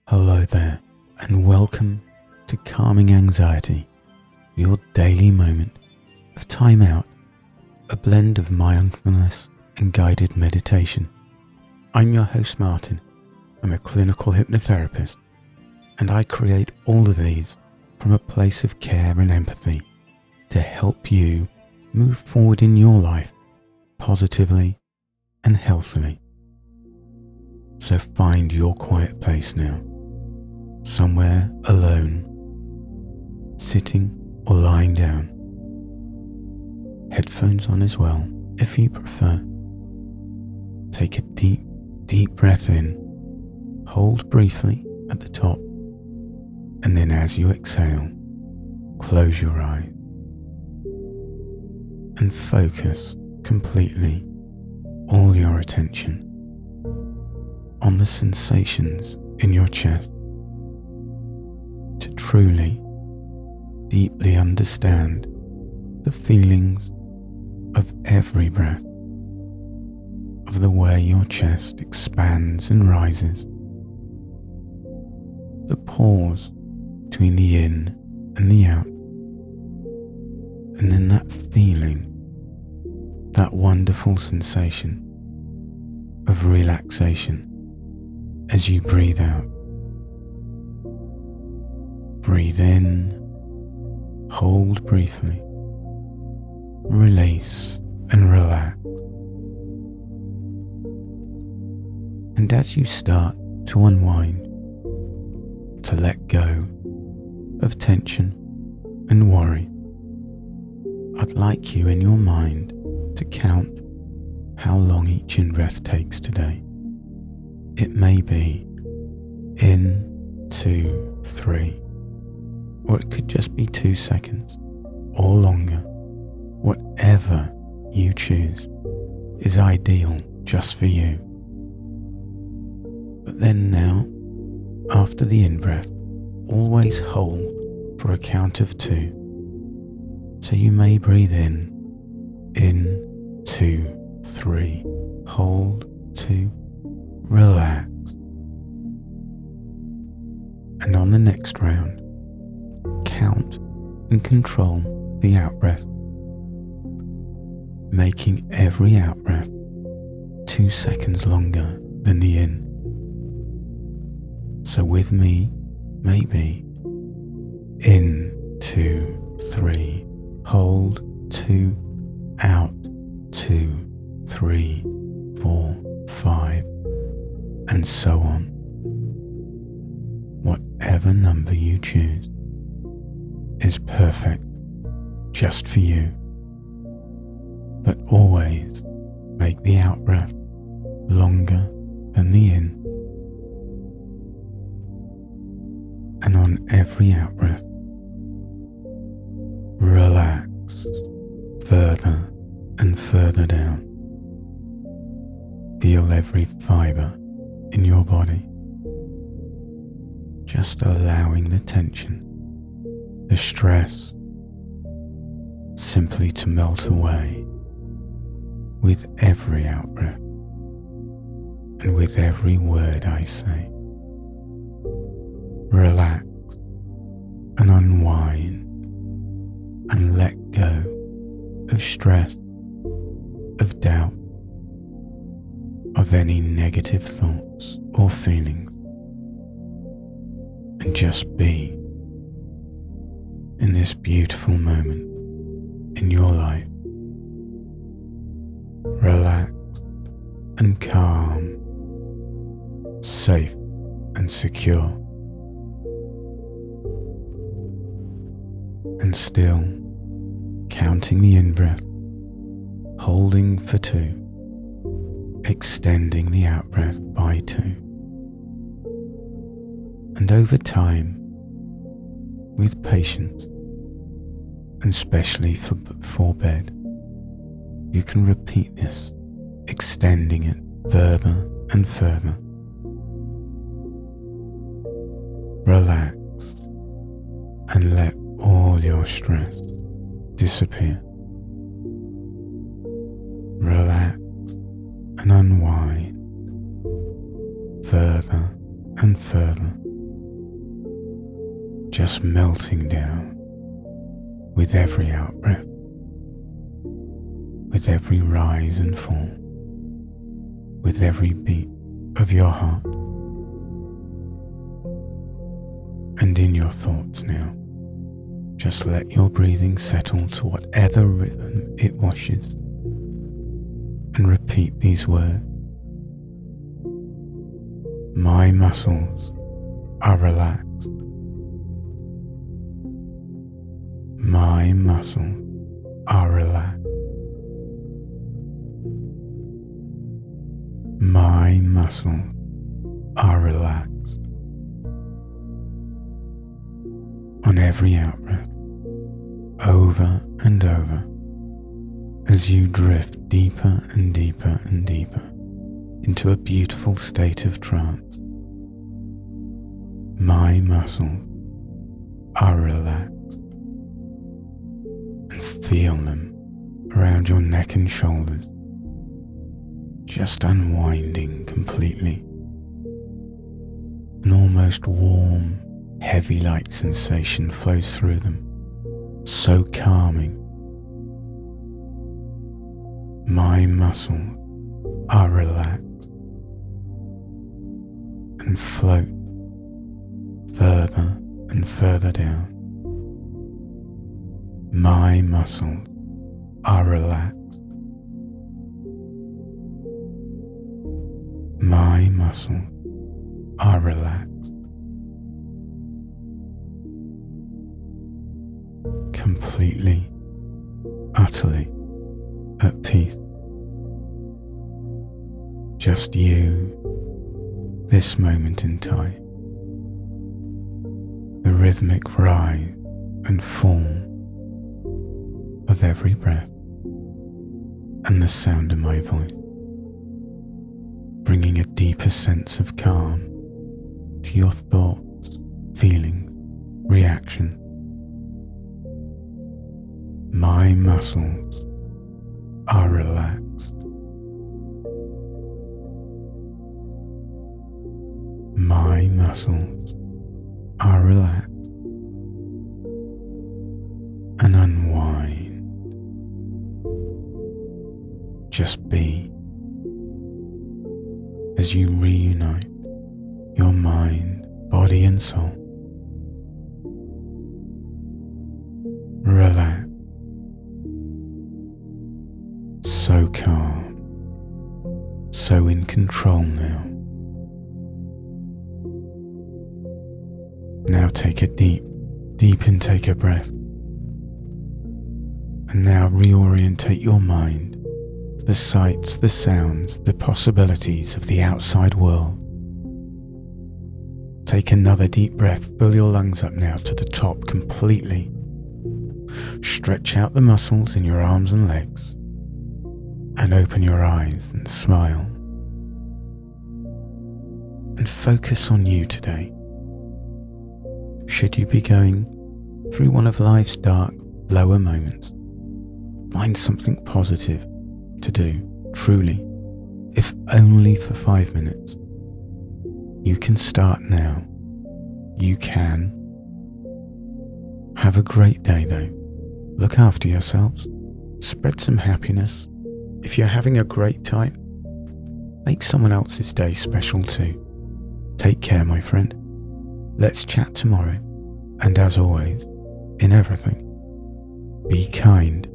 Hello there, and welcome to Calming Anxiety, your daily moment of time out, a blend of mindfulness and guided meditation. I'm your host Martin. I'm a clinical hypnotherapist, and I create all of these from a place of care and empathy to help you move forward in your life positively and healthily. So find your quiet place now, somewhere alone, sitting or lying down. Headphones on as well, if you prefer. Take a deep breath in, hold briefly at the top, and then as you exhale, close your eyes and focus completely all your attention on the sensations in your chest, to truly, deeply understand the feelings of every breath, of the way your chest expands and rises, the pause between the in and the out, and then that feeling, that wonderful sensation of relaxation as you breathe out. Breathe in, hold briefly, release and relax. And as you start to unwind, to let go of tension and worry, I'd like you in your mind to count how long each in-breath takes today. It may be in, 2, 3, or it could just be 2 seconds or longer. Whatever you choose is ideal just for you. But then now, after the in-breath, always hold for a count of 2. So you may breathe in, 2, 3, hold 2, relax. And on the next round, count and control the out-breath, making every out-breath 2 seconds longer than the in. So with me, maybe in, 2, 3, hold 2, out 2, 3, 4, 5, and so on. Whatever number you choose is perfect just for you. But always make the out-breath longer than the in. And on every out-breath, relax further and further down. Feel every fibre in your body, just allowing the tension, the stress, simply to melt away with every out-breath and with every word I say. Relax and unwind and let go of stress, of doubt, of any negative thoughts or feelings, and just be in this beautiful moment in your life, relaxed and calm, safe and secure, and still counting the in-breath, holding for 2, extending the out-breath by 2. And over time, with patience, and especially for bed, you can repeat this, extending it further and further. Relax and let all your stress disappear. Relax and unwind further and further just melting down with every out-breath, with every rise and fall, with every beat of your heart. And in your thoughts now, just let your breathing settle to whatever rhythm it washes, and repeat these words. My muscles are relaxed. My muscles are relaxed. My muscles are relaxed. On every out-breath, over and over, as you drift deeper and deeper and deeper into a beautiful state of trance. My muscles are relaxed, and feel them around your neck and shoulders, just unwinding completely. An almost warm, heavy light sensation flows through them, so calming. My muscles are relaxed and float further and further down. My muscles are relaxed. My muscles are relaxed. Completely, utterly at peace. Just you, this moment in time. The rhythmic rise and fall of every breath, and the sound of my voice, bringing a deeper sense of calm to your thoughts, feelings, reactions. My muscles are relaxed. My muscles are relaxed and unwind. Just be as you reunite your mind, body and soul. Relax. So calm, so in control now. Now take a deep intake of breath. And now reorientate your mind to the sights, the sounds, the possibilities of the outside world. Take another deep breath, fill your lungs up now to the top completely. Stretch out the muscles in your arms and legs. And open your eyes and smile. And focus on you today. Should you be going through one of life's dark, lower moments, find something positive to do, truly, if only for 5 minutes. You can start now. You can. Have a great day though. Look after yourselves. Spread some happiness. If you're having a great time, make someone else's day special too. Take care, my friend. Let's chat tomorrow. And as always, in everything, be kind